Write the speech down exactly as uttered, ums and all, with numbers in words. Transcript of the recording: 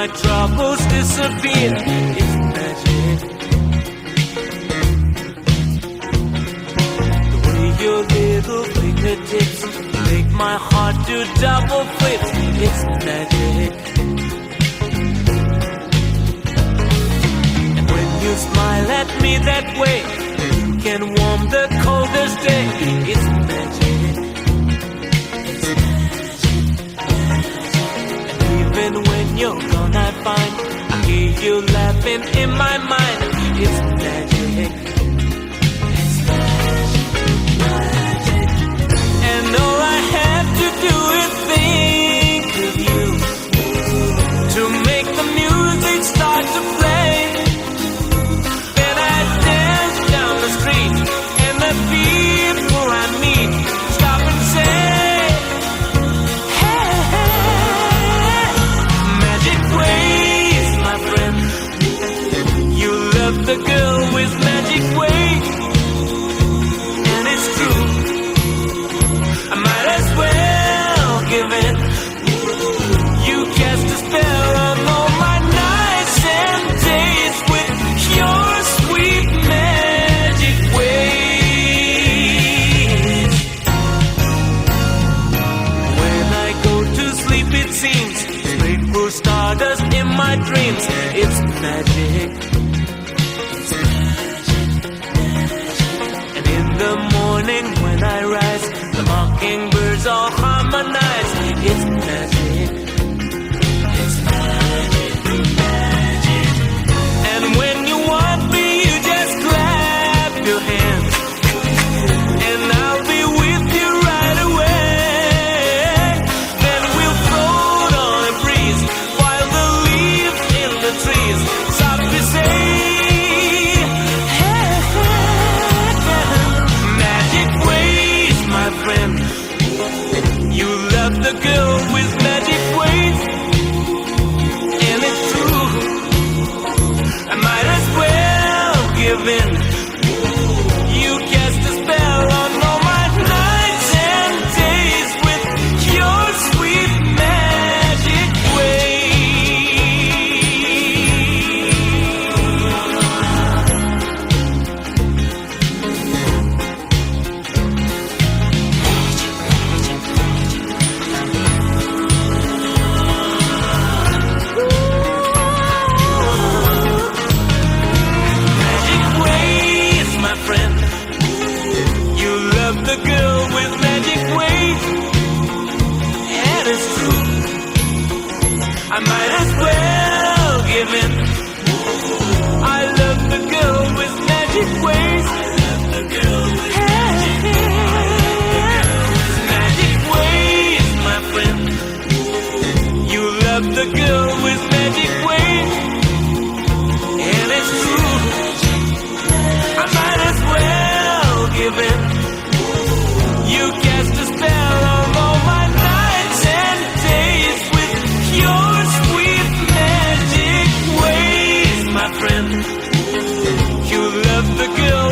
my troubles disappear. It's magic. The way your little fingertips make my heart do double flips. It's magic. And when you smile at me that way, you can warm the coldest day. It's magic. It's magic. And even when you're gone, I find I hear you laughing in my mind. It's magic. It's magic. And all I have to do is think of you to make the music start to play. Then I dance down the street, and the people I meet stop and say, hey, hey, magic ways, my friend. You love the girl with magic ways, and it's true. I might as well give in. You cast a spell on all my nights and days with your sweet magic ways. When I go to sleep, it seems straight through stardust in my dreams. It's magic. It's magic. And in the morning when I rise, the mockingbirds all harmonize. It's magic. It's magic. Magic. And when you want me, you just clap your hands, and I'll be with you right away. Then we'll float on a breeze while the leaves in the trees softly say, hey, hey, magic ways, my friend. You love the girl with magic ways, and it's true. I might as well give in. You cast a spell on all my nights and days with your sweet magic Magic ways, my friend. You love the girl with magic ways, and it's true. I might as well give in. I love the girl with magic ways. The girl with magic ways. Magic ways, my friend. You love the girl with magic ways, and it's true. I might as well give in. You cast a spell on all my nights and days with your sweet magic ways, my friend. You love the girl